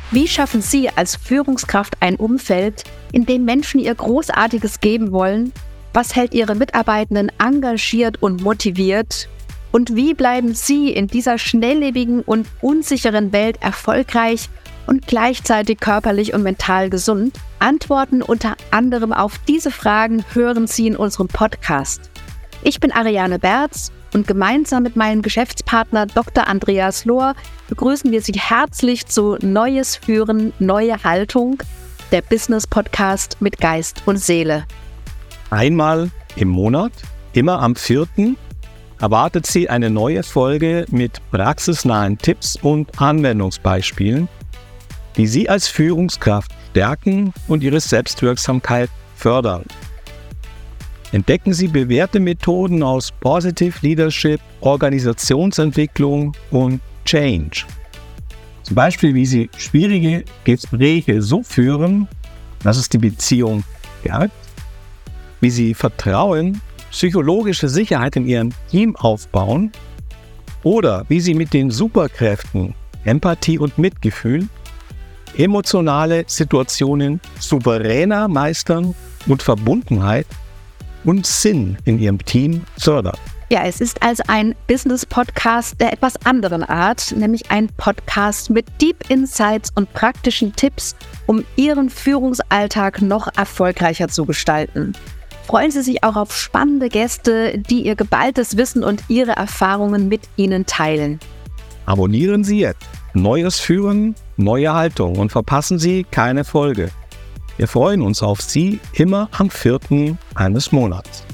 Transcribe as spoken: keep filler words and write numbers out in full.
Wie schaffen Sie als Führungskraft ein Umfeld, in dem Menschen ihr Großartiges geben wollen? Was hält Ihre Mitarbeitenden engagiert und motiviert? Und wie bleiben Sie in dieser schnelllebigen und unsicheren Welt erfolgreich und gleichzeitig körperlich und mental gesund? Antworten unter anderem auf diese Fragen hören Sie in unserem Podcast. Ich bin Ariane Berz und gemeinsam mit meinem Geschäftspartner Doktor Andreas Lohr begrüßen wir Sie herzlich zu Neues Führen, Neue Haltung, der Business-Podcast mit Geist und Seele. Einmal im Monat, immer am vierten, erwartet Sie eine neue Folge mit praxisnahen Tipps und Anwendungsbeispielen, die Sie als Führungskraft stärken und Ihre Selbstwirksamkeit fördern. Entdecken Sie bewährte Methoden aus Positive Leadership, Organisationsentwicklung und Change. Zum Beispiel, wie Sie schwierige Gespräche so führen, dass es die Beziehung stärkt, wie Sie Vertrauen, psychologische Sicherheit in Ihrem Team aufbauen oder wie Sie mit den Superkräften Empathie und Mitgefühl emotionale Situationen souveräner meistern und Verbundenheit und Sinn in Ihrem Team fördern. Ja, es ist also ein Business-Podcast der etwas anderen Art, nämlich ein Podcast mit Deep Insights und praktischen Tipps, um Ihren Führungsalltag noch erfolgreicher zu gestalten. Freuen Sie sich auch auf spannende Gäste, die ihr geballtes Wissen und ihre Erfahrungen mit Ihnen teilen. Abonnieren Sie jetzt Neues Führen, Neue Haltung und verpassen Sie keine Folge. Wir freuen uns auf Sie immer am vierten eines Monats.